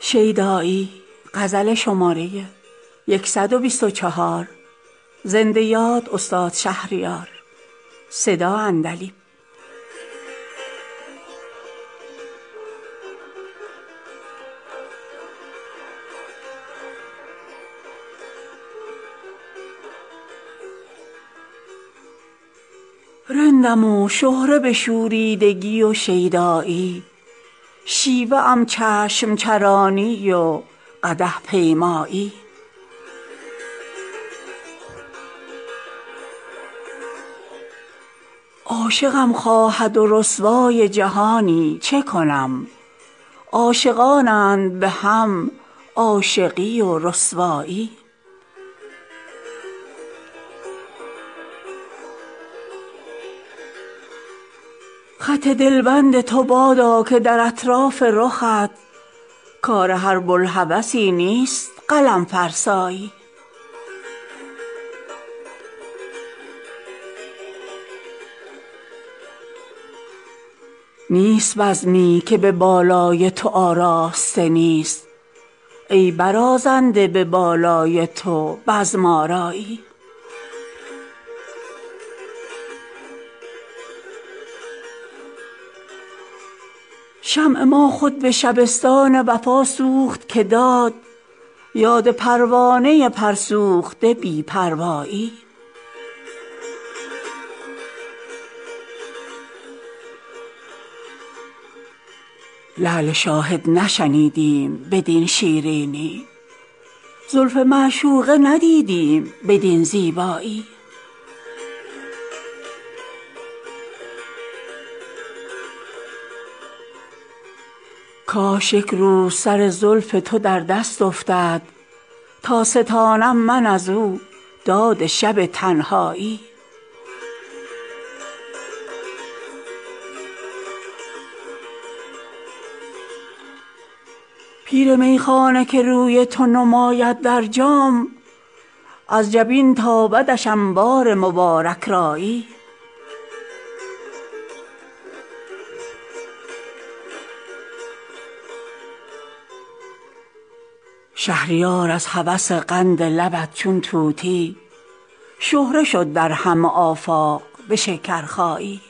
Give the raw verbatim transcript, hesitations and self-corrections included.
شیدایی غزل شماره صد و بیست و چهار. زنده یاد استاد شهریار. صدا عندلیب. رندم و شهره به شوریدگی و شیدایی، شیوه ام چشم چرانی و قدح پیمایی. عاشقم خواهد و رسوای جهانی چه کنم، عاشقانند به هم عاشقی و رسوایی. خط دلبند تو بادا که در اطراف رخت، کار هر بوالهوسی نیست قلم فرسایی. نیست بزمی که به بالای تو آراسته نیست، ای برازنده به بالای تو بزم آرایی. شمع ما خود به شبستان وفا سوخت که داد، یاد پروانه پر سوخته بی پروایی. لعل شاهد نشنیدیم بدین شیرینی، زلف معشوقه ندیدیم بدین زیبایی. کاش یک روز سر زلف تو در دست افتد، تا ستانم من ازو داد شب تنهایی. پیر میخانه که روی تو نماید در جام، از جبین تابدش انوار مبارک رایی. شهریار از هوس قند لبت چون طوطی، شهره شد در همه آفاق به شکرخایی.